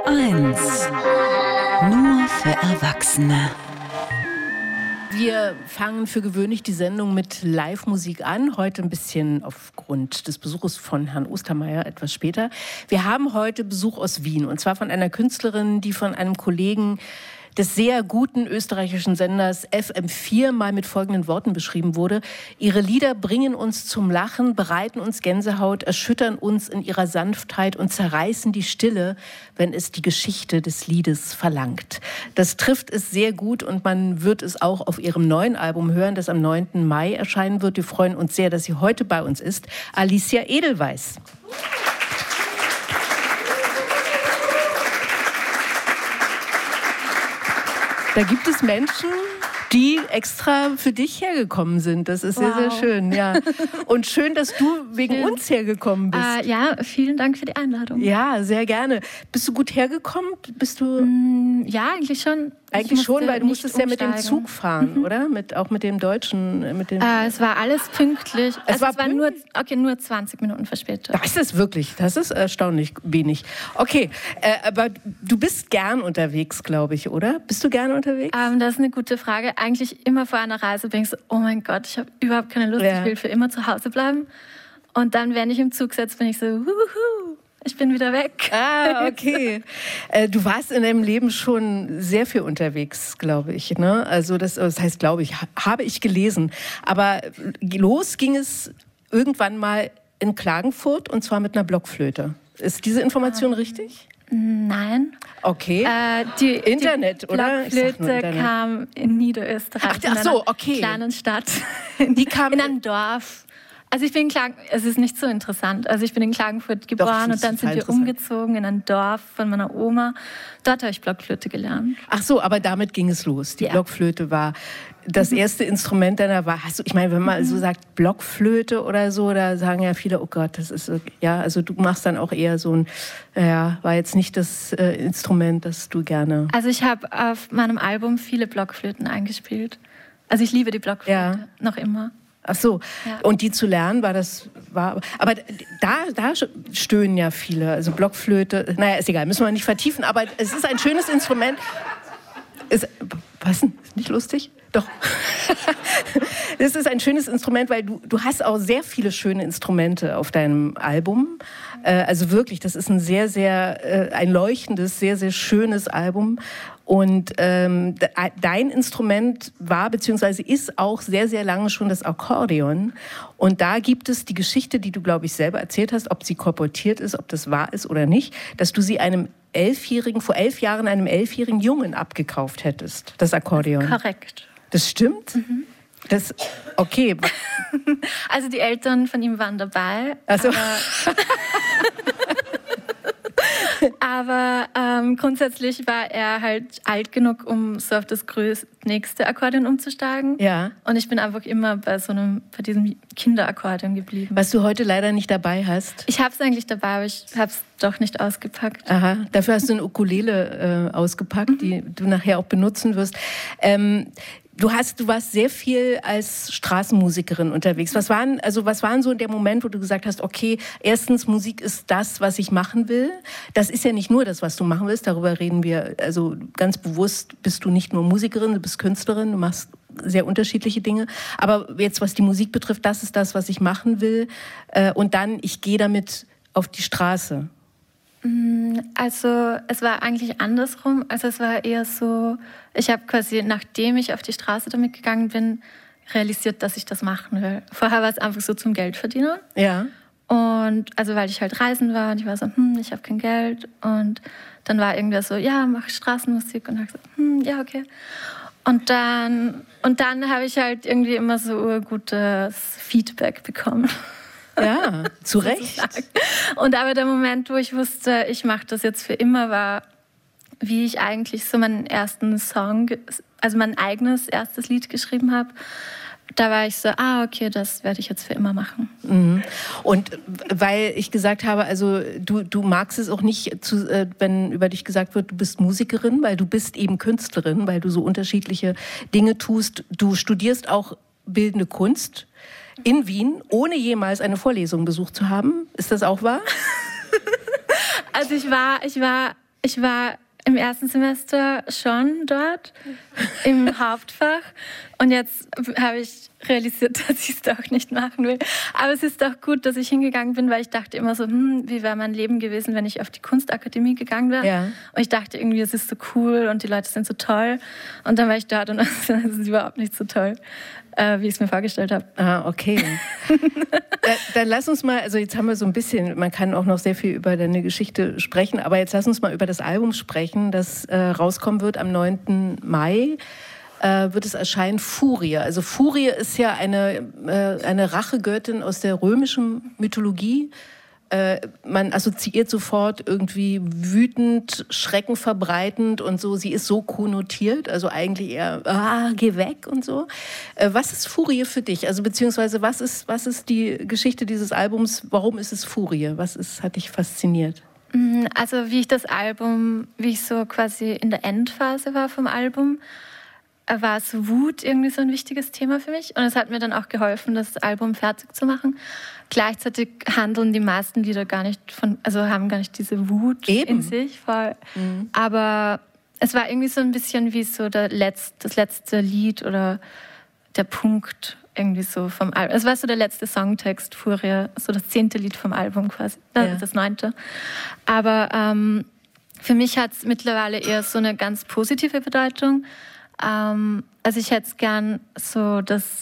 1. Nur für Erwachsene. Wir fangen für gewöhnlich die Sendung mit Live-Musik an. Heute ein bisschen aufgrund des Besuches von Herrn Ostermeier etwas später. Wir haben heute Besuch aus Wien, und zwar von einer Künstlerin, die von einem Kollegen des sehr guten österreichischen Senders FM4 mal mit folgenden Worten beschrieben wurde: Ihre Lieder bringen uns zum Lachen, bereiten uns Gänsehaut, erschüttern uns in ihrer Sanftheit und zerreißen die Stille, wenn es die Geschichte des Liedes verlangt. Das trifft es sehr gut, und man wird es auch auf ihrem neuen Album hören, das am 9. Mai erscheinen wird. Wir freuen uns sehr, dass sie heute bei uns ist. Alicia Edelweiss. Da gibt es Menschen, die extra für dich hergekommen sind. Das ist sehr, sehr schön. Ja. Und schön, dass du wegen uns hergekommen bist. Ja, vielen Dank für die Einladung. Ja, sehr gerne. Bist du gut hergekommen? Bist du? Ja, eigentlich schon. Eigentlich schon, weil du musstest ja mit dem Zug fahren, oder? Auch mit dem Deutschen. Es war alles pünktlich. Es war nur 20 Minuten verspätet. Das ist erstaunlich wenig. Okay, aber du bist gern unterwegs, glaube ich, oder? Bist du gern unterwegs? Das ist eine gute Frage. Eigentlich immer vor einer Reise bin ich so, oh mein Gott, ich habe überhaupt keine Lust, ich will für immer zu Hause bleiben. Und dann, wenn ich im Zug sitze, bin ich so, ich bin wieder weg. Ah, okay. Du warst in deinem Leben schon sehr viel unterwegs, glaube ich. Ne? Also das heißt, glaube ich, habe ich gelesen. Aber los ging es irgendwann mal in Klagenfurt, und zwar mit einer Blockflöte. Ist diese Information richtig? Nein. Okay. Die Blockflöte kam in Niederösterreich, in einer kleinen Stadt. Die kam in einem Dorf. Also ich bin in Klagenfurt, es ist nicht so interessant. Also ich bin in Klagenfurt geboren, und dann sind wir umgezogen in ein Dorf von meiner Oma. Dort habe ich Blockflöte gelernt. Ach so, aber damit ging es los. Die Blockflöte war das erste Instrument deiner Wahl. Ich meine, wenn man so sagt Blockflöte oder so, da sagen ja viele, oh Gott, das ist, ja, also du machst dann auch eher so war jetzt nicht das Instrument, das du gerne... Also ich habe auf meinem Album viele Blockflöten eingespielt. Also ich liebe die Blockflöte, noch immer. Ach so, ja. Und die zu lernen, aber da stöhnen ja viele, also Blockflöte, naja, ist egal, müssen wir nicht vertiefen, aber es ist ein schönes Instrument. Was denn? Ist nicht lustig? Doch. Das ist ein schönes Instrument, weil du hast auch sehr viele schöne Instrumente auf deinem Album. Also wirklich, das ist ein sehr, sehr, ein leuchtendes, sehr, sehr schönes Album. Und dein Instrument war bzw. ist auch sehr, sehr lange schon das Akkordeon. Und da gibt es die Geschichte, die du, glaube ich, selber erzählt hast, ob sie kolportiert ist, ob das wahr ist oder nicht, dass du sie vor 11 Jahren einem 11-jährigen Jungen abgekauft hättest, das Akkordeon. Korrekt. Das stimmt? Mhm. Okay. Also die Eltern von ihm waren dabei. Also. Aber grundsätzlich war er halt alt genug, um so auf das nächste Akkordeon umzusteigen. Ja. Und ich bin einfach immer bei diesem Kinderakkordeon geblieben. Was du heute leider nicht dabei hast. Ich habe es eigentlich dabei, aber ich habe es doch nicht ausgepackt. Aha, dafür hast du eine Ukulele ausgepackt, die du nachher auch benutzen wirst. Du warst sehr viel als Straßenmusikerin unterwegs. Was waren so der Moment, wo du gesagt hast, okay, erstens, Musik ist das, was ich machen will. Das ist ja nicht nur das, was du machen willst. Darüber reden wir, also ganz bewusst bist du nicht nur Musikerin, du bist Künstlerin, du machst sehr unterschiedliche Dinge. Aber jetzt, was die Musik betrifft, das ist das, was ich machen will. Und dann, ich gehe damit auf die Straße. Also es war eigentlich andersrum. Also es war eher so, ich habe quasi, nachdem ich auf die Straße damit gegangen bin, realisiert, dass ich das machen will. Vorher war es einfach so zum Geld verdienen. Ja. Und also weil ich halt reisen war und ich war so, ich habe kein Geld. Und dann war irgendwer so, ja, mach Straßenmusik. Und dann habe ich gesagt, ja, okay. Und dann habe ich halt irgendwie immer so gutes Feedback bekommen. Ja, zu Recht. Und aber der Moment, wo ich wusste, ich mache das jetzt für immer, war, wie ich eigentlich so meinen ersten Song, also mein eigenes erstes Lied geschrieben habe. Da war ich so, okay, das werde ich jetzt für immer machen. Mhm. Und weil ich gesagt habe, also du magst es auch nicht, wenn über dich gesagt wird, du bist Musikerin, weil du bist eben Künstlerin, weil du so unterschiedliche Dinge tust. Du studierst auch bildende Kunst in Wien, ohne jemals eine Vorlesung besucht zu haben. Ist das auch wahr? Also ich war Ich war im ersten Semester schon dort im Hauptfach und jetzt habe ich realisiert, dass ich es doch nicht machen will. Aber es ist auch gut, dass ich hingegangen bin, weil ich dachte immer so, wie wäre mein Leben gewesen, wenn ich auf die Kunstakademie gegangen wäre. Ja. Und ich dachte irgendwie, es ist so cool und die Leute sind so toll. Und dann war ich dort und es ist überhaupt nicht so toll, wie ich es mir vorgestellt habe. Ah, okay. Dann lass uns mal, also jetzt haben wir so ein bisschen, man kann auch noch sehr viel über deine Geschichte sprechen, aber jetzt lass uns mal über das Album sprechen, das rauskommen wird am 9. Mai. Wird es erscheinen, Furie. Also Furie ist ja eine Rachegöttin aus der römischen Mythologie. Man assoziiert sofort irgendwie wütend, schreckenverbreitend und so. Sie ist so konnotiert, also eigentlich eher, geh weg und so. Was ist Furie für dich? Also beziehungsweise was ist die Geschichte dieses Albums? Warum ist es Furie? Hat dich fasziniert? Also wie ich so quasi in der Endphase war vom Album, war so Wut irgendwie so ein wichtiges Thema für mich. Und es hat mir dann auch geholfen, das Album fertig zu machen. Gleichzeitig handeln die meisten Lieder haben gar nicht diese Wut in sich. Voll. Mhm. Aber es war irgendwie so ein bisschen wie so das letzte Lied oder der Punkt irgendwie so vom Album. Es war so der letzte Songtext, Furie, so das 10. Lied vom Album quasi, das 9. Aber für mich hat es mittlerweile eher so eine ganz positive Bedeutung. Also ich hätte es gern so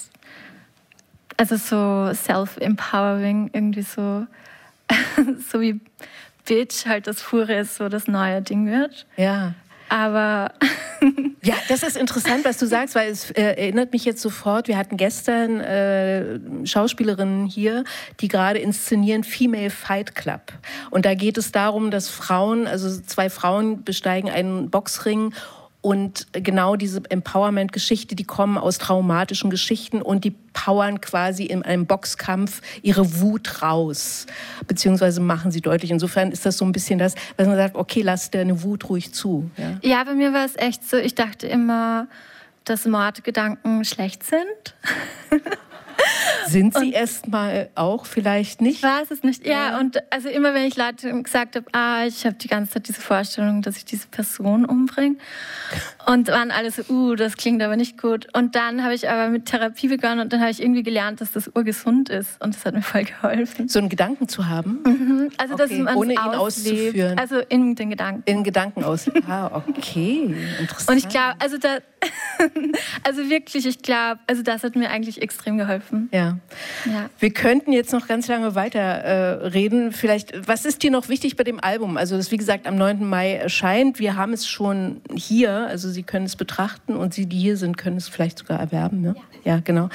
so self-empowering, irgendwie so, so wie Bitch halt das Furie so das neue Ding wird. Ja. Aber ja, das ist interessant, was du sagst, weil es erinnert mich jetzt sofort, wir hatten gestern Schauspielerinnen hier, die gerade inszenieren Female Fight Club. Und da geht es darum, dass Frauen, also 2 Frauen besteigen einen Boxring. Und genau diese Empowerment-Geschichte, die kommen aus traumatischen Geschichten und die powern quasi in einem Boxkampf ihre Wut raus, beziehungsweise machen sie deutlich. Insofern ist das so ein bisschen das, was man sagt, okay, lass deine Wut ruhig zu. Ja, bei mir war es echt so, ich dachte immer, dass Mordgedanken schlecht sind. Sind sie erstmal auch vielleicht nicht? Ich weiß es nicht. Ja, und also immer wenn ich Leute gesagt habe, ich habe die ganze Zeit diese Vorstellung, dass ich diese Person umbringe. Und waren alle so, das klingt aber nicht gut. Und dann habe ich aber mit Therapie begonnen und dann habe ich irgendwie gelernt, dass das urgesund ist. Und das hat mir voll geholfen. So einen Gedanken zu haben? Mhm. Also, okay. Dass man ohne ihn auszuführen? Also in den Gedanken. In Gedanken ausführen. Okay. Interessant. Und ich glaube, also wirklich, ich glaube, also das hat mir eigentlich extrem geholfen. Ja. Wir könnten jetzt noch ganz lange weiter reden. Vielleicht, was ist dir noch wichtig bei dem Album? Also das, wie gesagt, am 9. Mai erscheint. Wir haben es schon hier, also Sie können es betrachten und Sie, die hier sind, können es vielleicht sogar erwerben. Ne? Ja, genau.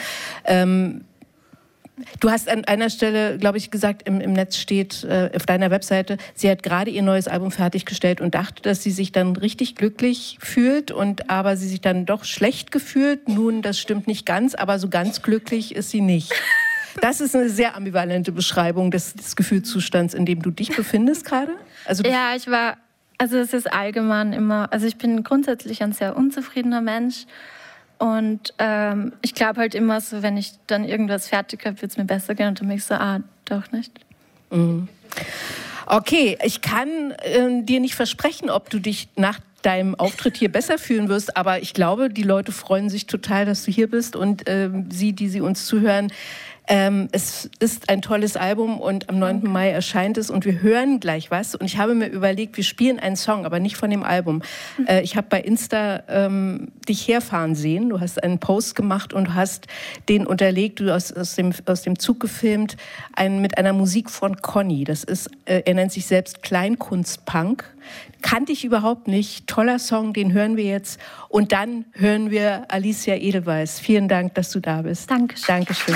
Du hast an einer Stelle, glaube ich, gesagt, im Netz steht auf deiner Webseite, sie hat gerade ihr neues Album fertiggestellt und dachte, dass sie sich dann richtig glücklich fühlt, aber sie sich dann doch schlecht gefühlt. Nun, das stimmt nicht ganz, aber so ganz glücklich ist sie nicht. Das ist eine sehr ambivalente Beschreibung des Gefühlszustands, in dem du dich befindest gerade. Also ja, es ist allgemein immer, also ich bin grundsätzlich ein sehr unzufriedener Mensch. Und ich glaube halt immer so, wenn ich dann irgendwas fertig habe, wird es mir besser gehen. Und dann bin ich so, doch nicht. Mhm. Okay, ich kann dir nicht versprechen, ob du dich nach deinem Auftritt hier besser fühlen wirst, aber ich glaube, die Leute freuen sich total, dass du hier bist und die uns zuhören. Es ist ein tolles Album und am 9. Mai erscheint es und wir hören gleich was. Und ich habe mir überlegt, wir spielen einen Song, aber nicht von dem Album. Ich habe bei Insta dich herfahren sehen. Du hast einen Post gemacht und hast den unterlegt, du aus dem Zug gefilmt, mit einer Musik von Conny. Er nennt sich selbst Kleinkunstpunk. Kannte ich überhaupt nicht. Toller Song, den hören wir jetzt. Und dann hören wir Alicia Edelweiss. Vielen Dank, dass du da bist. Dankeschön. Dankeschön.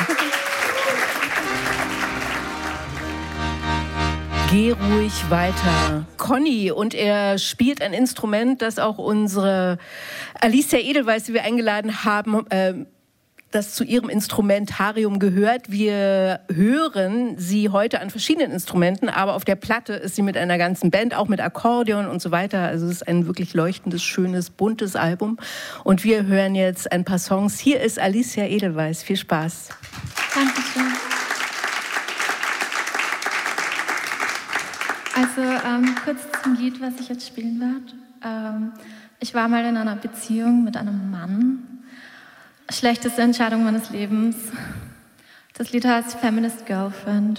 Geh ruhig weiter. Conny, und er spielt ein Instrument, das auch unsere Alicia Edelweiss, die wir eingeladen haben, das zu ihrem Instrumentarium gehört. Wir hören sie heute an verschiedenen Instrumenten, aber auf der Platte ist sie mit einer ganzen Band, auch mit Akkordeon und so weiter. Also es ist ein wirklich leuchtendes, schönes, buntes Album. Und wir hören jetzt ein paar Songs. Hier ist Alicia Edelweiss. Viel Spaß. Dankeschön. Also kurz zum Lied, was ich jetzt spielen werde. Ich war mal in einer Beziehung mit einem Mann. Schlechteste Entscheidung meines Lebens. Das Lied heißt Feminist Girlfriend.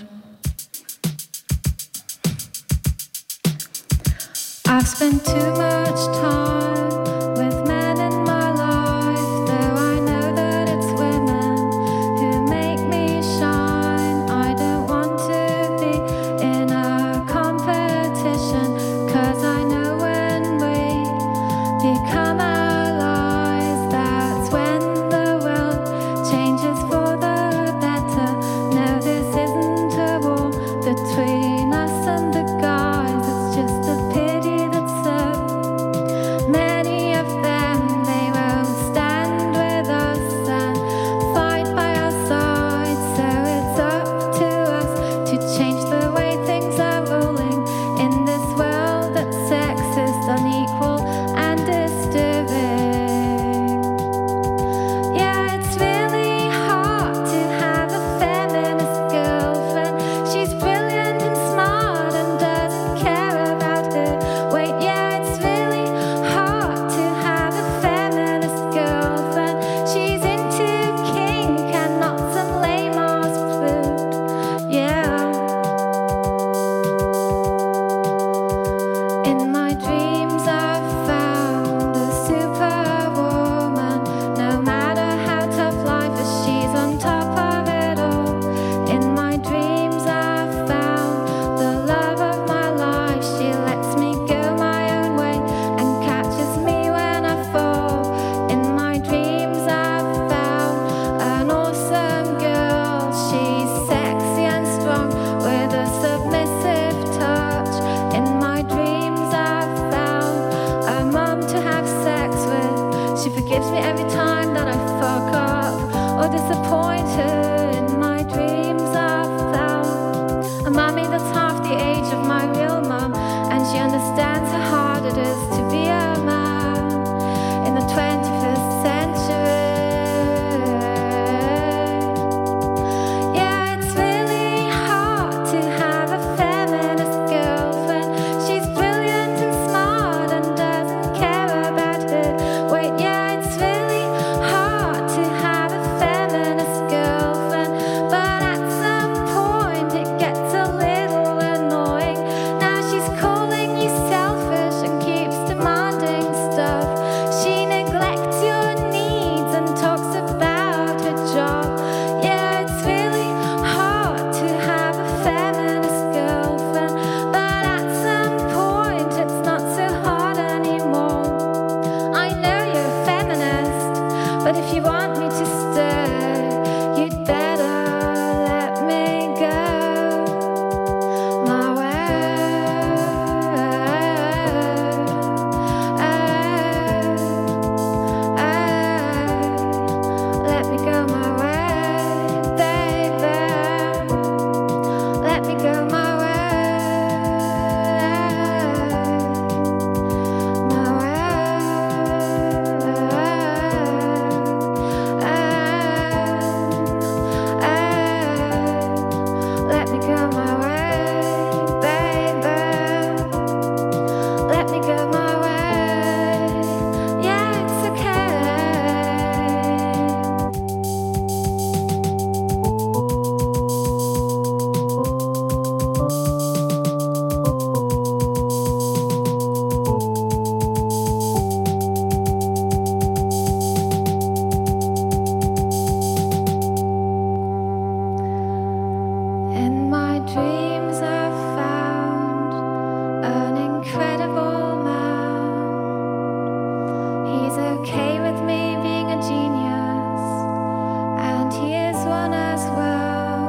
I've spent too much time with men in my life, though I know that it's women who make me shine. I don't want to be in a competition, 'cause I know when we become allies, that's when the world changes for the better. No, this isn't a war between us and the guys, it's just a pity. Many of them, they won't stand with us and fight by our side. So it's up to us to change the way things are rolling in this world that's sexist, unequal and disturbing. Yeah, it's really hard to have a feminist girlfriend. She's brilliant and smart and doesn't care about her weight. Yeah, it's really hard to have a feminist girlfriend. She's into kink and not some lame-ass food. Yeah. In my dreams I've found a superwoman. No matter how tough life is, she's on top of it all. In my dreams I've found the love of my life. She lets me go my own way and catches me when I fall. In my dreams I've found an awesome girl. She's sexy and strong with a submissive touch. In my dreams I've found a mum to have sex with. She forgives me every time that I fuck up or disappoint her. In my dreams I've found a mummy that's half the age of my real mum, and she understands how hard it is to be a man in the 21st century. Yeah, it's really hard to have a feminist girlfriend. She's brilliant and smart and doesn't care about her weight. Yeah, it's really hard to have a feminist girlfriend, but at some point it gets a little annoying. Now she's calling you selfish and keeps demanding stuff. She neglects your needs and talks about her job. Yeah, it's really hard to have a feminist girlfriend, but at some point it's not so hard anymore. I know you're a feminist, but if you want me to stay, you'd better let me go my way. Let me go my way, baby. Let me go my way. My Let me go my way, baby. Let me go my way. Yeah, it's okay. In my dreams I've found an incredible man. He's okay with me being a genius, and he is one as well.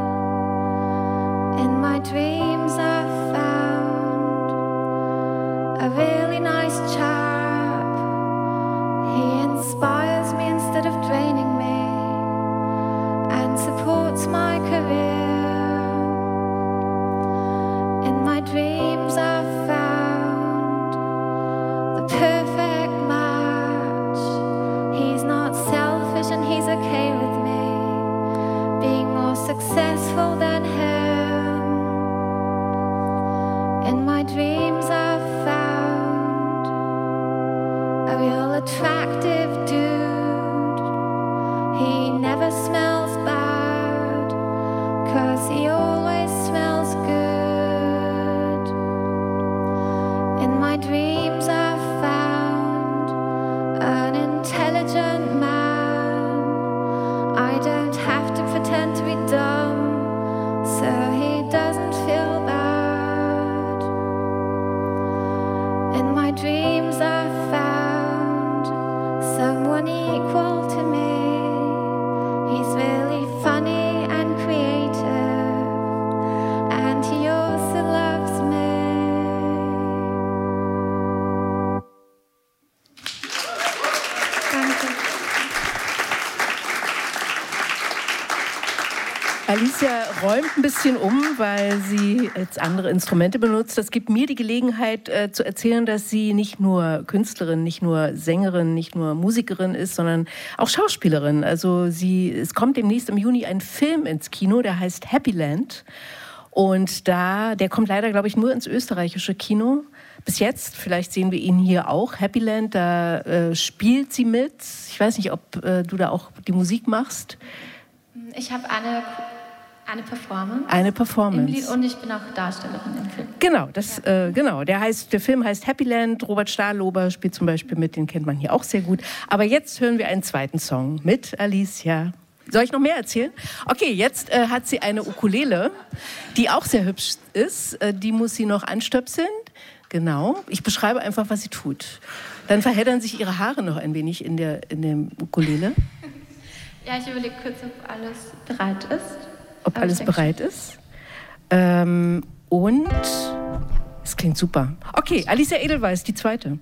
In my dreams I've found a really nice chap. He inspires me instead of draining me and supports my career. In my dreams I've found the perfect match. He's not selfish and he's okay with me being more successful than him. In my dreams I've found a real attractive dude. He never smells bad, 'cause he always smells good. In my dreams I've found an intelligent man. I don't have to pretend to be dumb, so he doesn't feel bad. In my dreams I've found someone equal to me. He's really funny and creative, and he also loves me. Danke. Alicia räumt ein bisschen um, weil sie jetzt andere Instrumente benutzt. Das gibt mir die Gelegenheit zu erzählen, dass sie nicht nur Künstlerin, nicht nur Sängerin, nicht nur Musikerin ist, sondern auch Schauspielerin. Also es kommt demnächst im Juni ein Film ins Kino, der heißt Happy Land. Und der kommt leider, glaube ich, nur ins österreichische Kino. Bis jetzt, vielleicht sehen wir ihn hier auch, Happy Land, da spielt sie mit. Ich weiß nicht, ob du da auch die Musik machst. Ich habe eine Performance. Eine Performance. Im Lied, und ich bin auch Darstellerin im Film. Genau, der Film heißt Happy Land. Robert Stahlober spielt zum Beispiel mit, den kennt man hier auch sehr gut. Aber jetzt hören wir einen zweiten Song mit Alicia. Soll ich noch mehr erzählen? Okay, jetzt hat sie eine Ukulele, die auch sehr hübsch ist. Die muss sie noch anstöpseln. Genau, ich beschreibe einfach, was sie tut. Dann verheddern sich ihre Haare noch ein wenig in der Ukulele. Ja, ich überlege kurz, ob alles bereit ist. Ob alles bereit ist. Und es klingt super. Okay, Alicia Edelweiss, die zweite.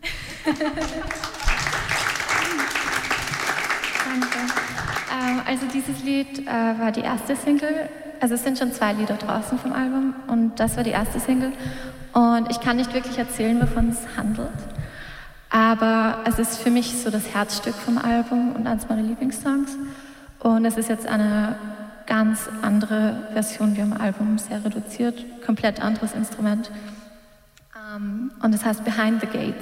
Danke. Also dieses Lied war die erste Single. Also es sind schon 2 Lieder draußen vom Album und das war die erste Single. Und ich kann nicht wirklich erzählen, wovon es handelt. Aber es ist für mich so das Herzstück vom Album und eines meiner Lieblingssongs. Und es ist jetzt eine ganz andere Version wie am Album, sehr reduziert, komplett anderes Instrument. Und es heißt Behind the Gates.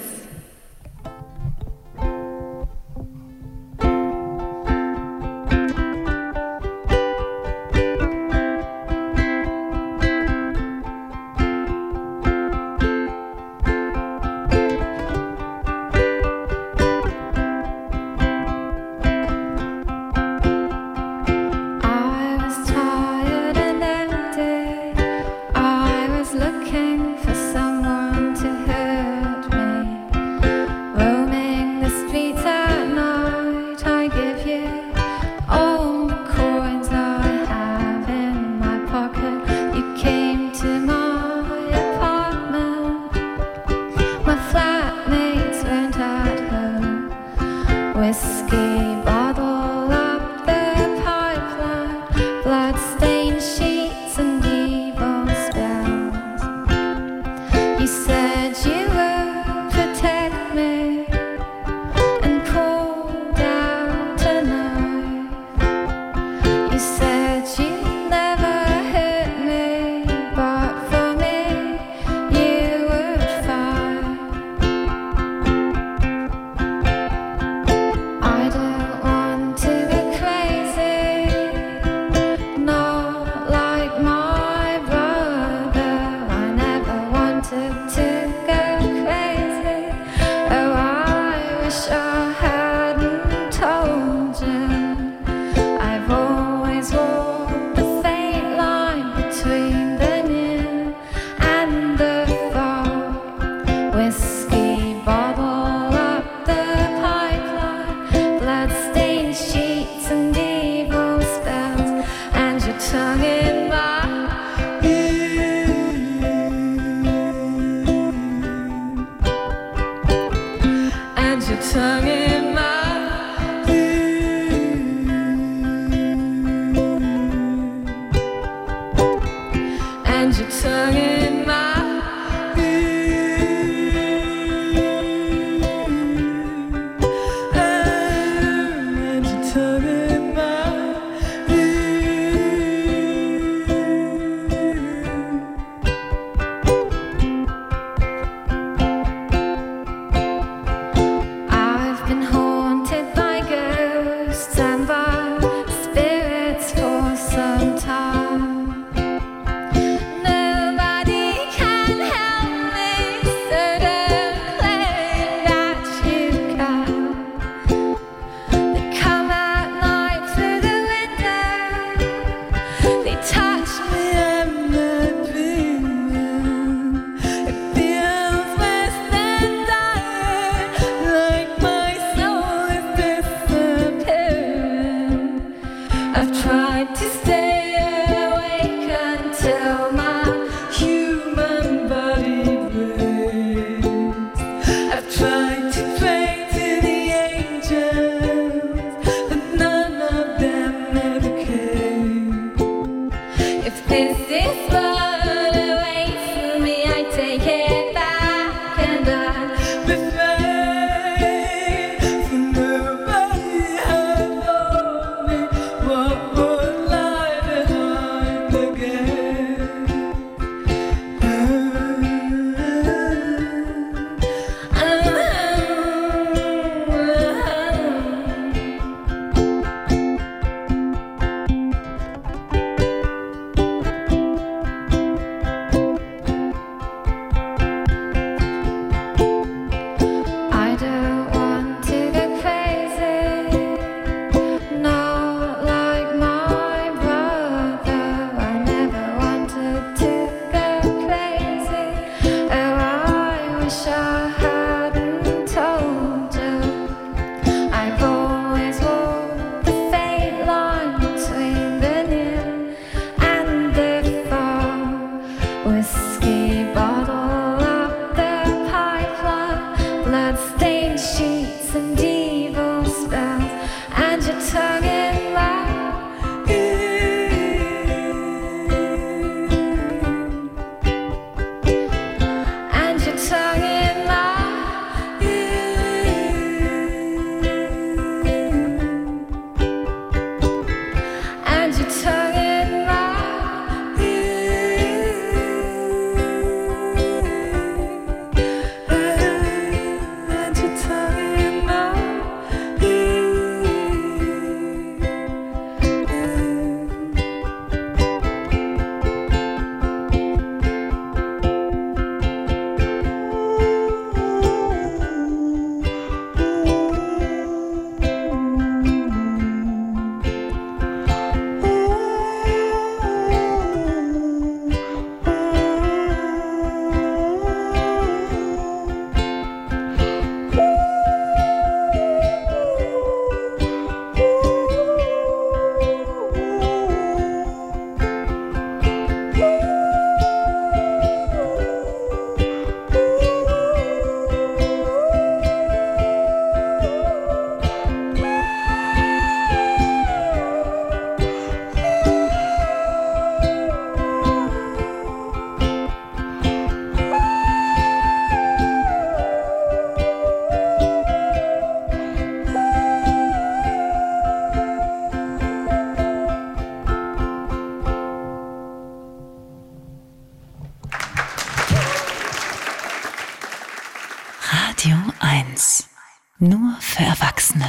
Radio 1. Nur für Erwachsene.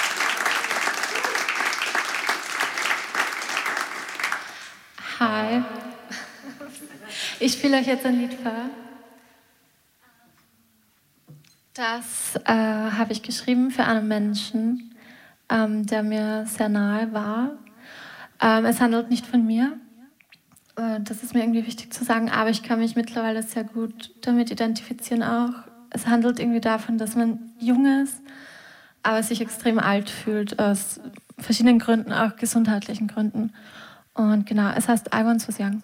Hi. Ich spiele euch jetzt ein Lied vor. Das habe ich geschrieben für einen Menschen, der mir sehr nahe war. Es handelt nicht von mir. Das ist mir irgendwie wichtig zu sagen, aber ich kann mich mittlerweile sehr gut damit identifizieren auch. Es handelt irgendwie davon, dass man jung ist, aber sich extrem alt fühlt, aus verschiedenen Gründen, auch gesundheitlichen Gründen. Und genau, es heißt I Once Was Young.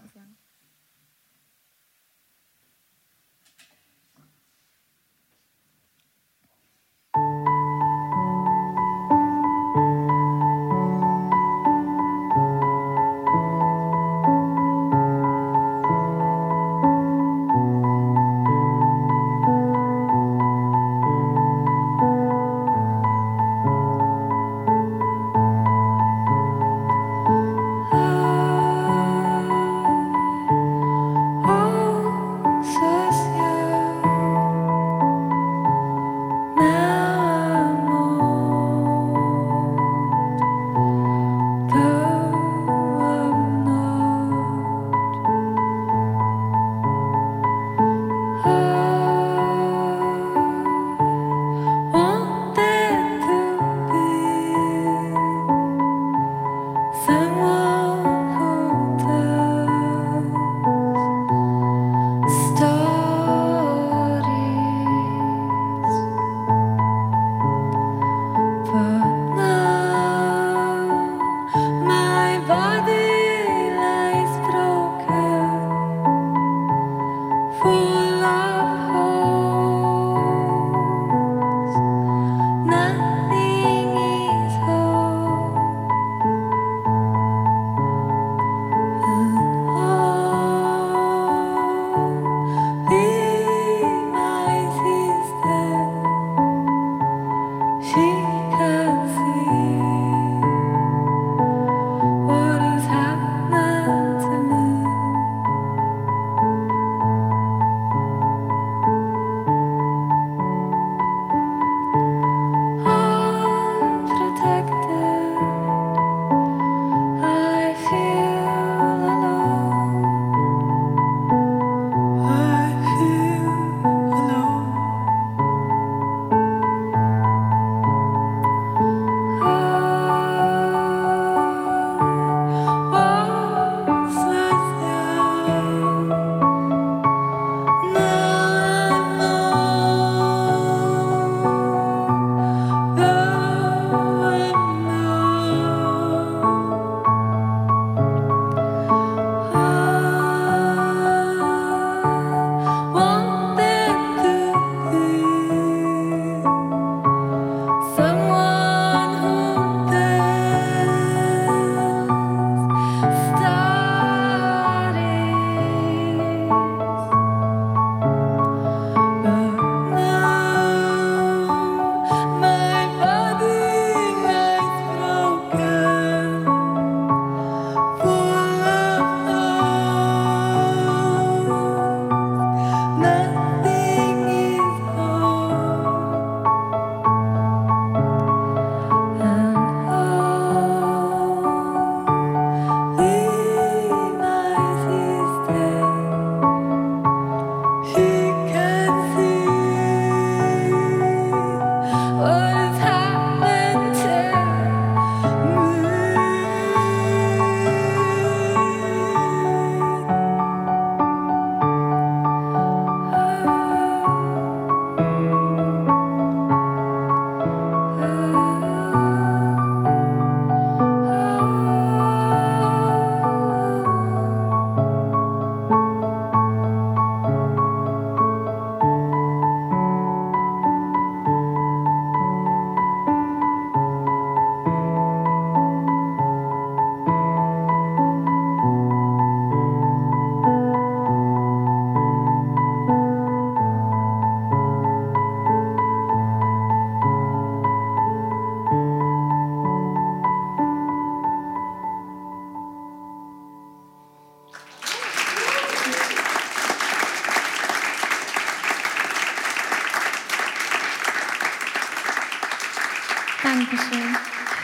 Dankeschön.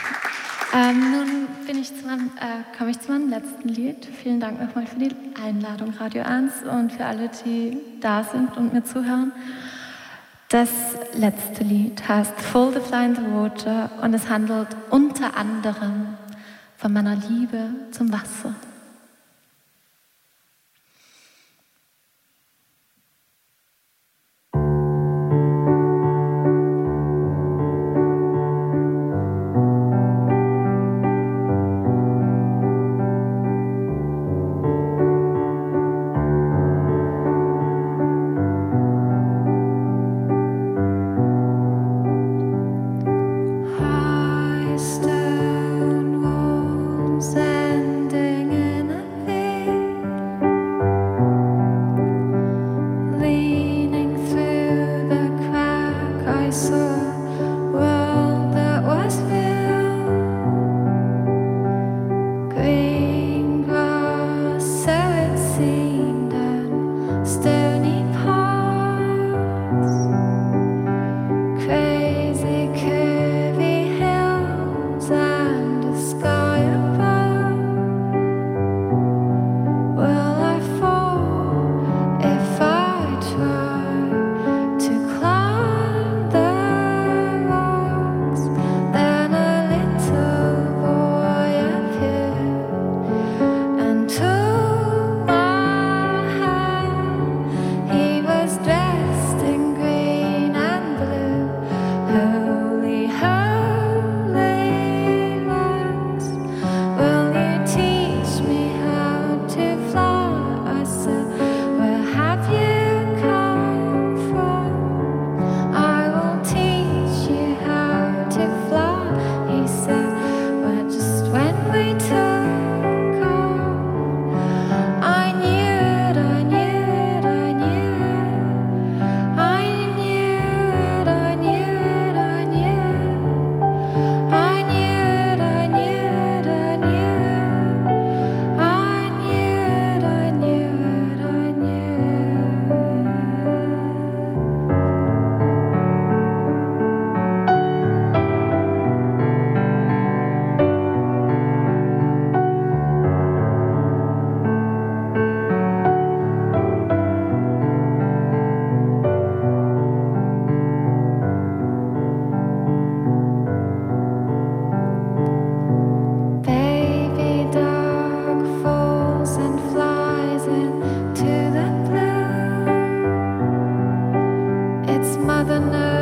Nun komme ich zu meinem letzten Lied. Vielen Dank nochmal für die Einladung, Radio 1, und für alle, die da sind und mir zuhören. Das letzte Lied heißt Full the Fly in the Water und es handelt unter anderem von meiner Liebe zum Wasser. Mother Earth.